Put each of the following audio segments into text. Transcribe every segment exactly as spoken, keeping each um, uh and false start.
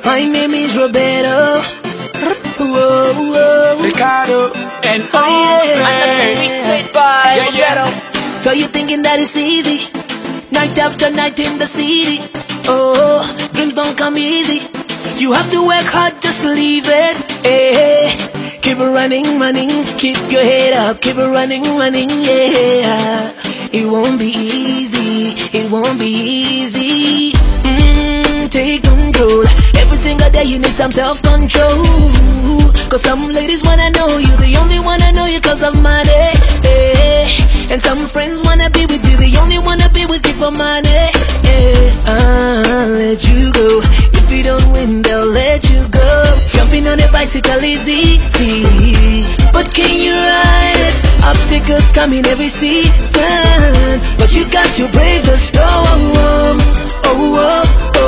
My name is Roberto. Whoa, whoa. Ricardo and Oh, yeah. Mixed by Yeah, yeah. So you thinking that it's easy? Night after night in the city. Oh, dreams don't come easy. You have to work hard just to leave it. Hey, keep it running, running. Keep your head up. Keep it running, running. Yeah, it won't be easy. It won't be easy. Mm, take control. Every single day you need some self-control. Cause some ladies wanna know you. The only wanna know you cause of money. Hey, and some friends wanna be with you. They only wanna be with you for money. Hey, I'll let you go. If you don't win, they'll let you go. Jumping on a bicycle is easy, but can you ride it? Obstacles come in every season, but you got to brave the storm. Oh, oh,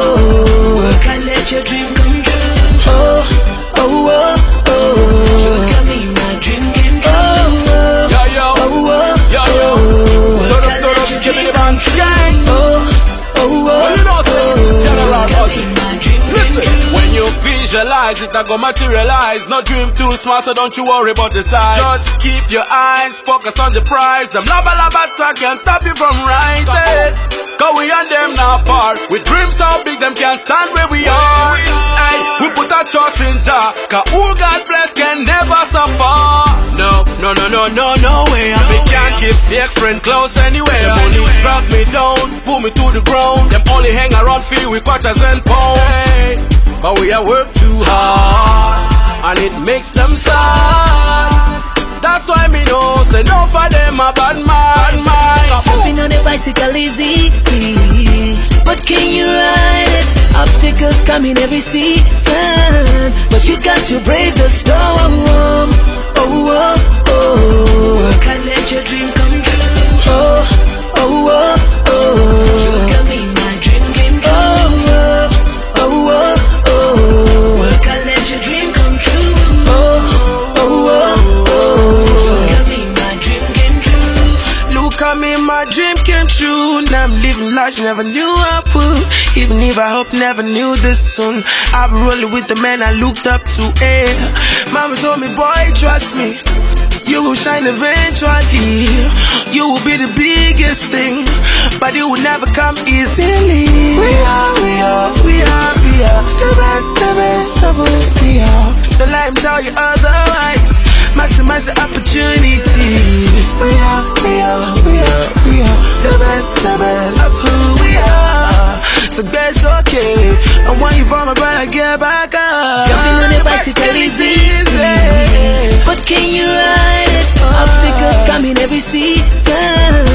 oh, can't let your dream come true. Oh, oh, oh, oh, got me my dream came true. Oh, Yo, yo, oh, oh, yo, yo. oh, Turn up, can't turn let up, your give me dream the come band true. gang. Oh, oh, oh, Well, you know, so it's general got me buzzing. my dream came Listen, true. when you visualize it, I go materialize. No dream too smart, so don't you worry about the size. Just keep your eyes focused on the prize. Them lava lava attack can't stop you from rising. Cause we and them now part. With dreams so big, them can't stand where we are. Hey, we put our trust in Jah. Cause who God bless can never suffer. No, no, no, no, no, no way. We can't keep fake friend close anyway. Them only drag me down, pull me to the ground. Them only hang around feel with quarters and pounds. Hey, but we have worked too hard, and it makes them sad. That's why me know, say no for them a bad mind. Jumping on a bicycle is easy, but can you ride it? Obstacles come in every season, but you got to brave the storm. Oh, oh, oh, can't let your dream come true. Oh, oh, oh, oh, got me my dream came true. Oh, oh, oh, oh, can't let your dream come true. Oh, oh, oh, oh, got me my dream came true. Look at me, my dream came true. Now I'm living large, never knew I would. Even if I hope never knew this soon. I've been rolling with the man I looked up to. Eh. Mama told me, boy, trust me, you will shine eventually. You will be the biggest thing, but it will never come easily. We are, we are, we are, we are the best, the best of who we are. Don't let him tell you otherwise. Maximize the opportunities. We are, we are, we are, we are the best, the best of who we are. So that's okay. And when you fall, my brother, get back up. Jumping on a bicycle is easy, but can you ride it? Obstacles come in every season,